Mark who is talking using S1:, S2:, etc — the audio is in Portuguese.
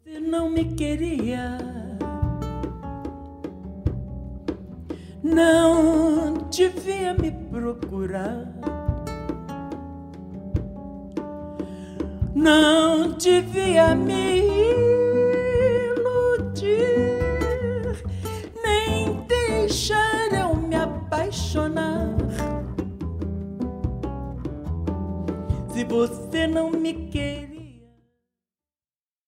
S1: Você não me queria, não devia me procurar, não devia me iludir, nem deixar eu me apaixonar. Se você não me quer,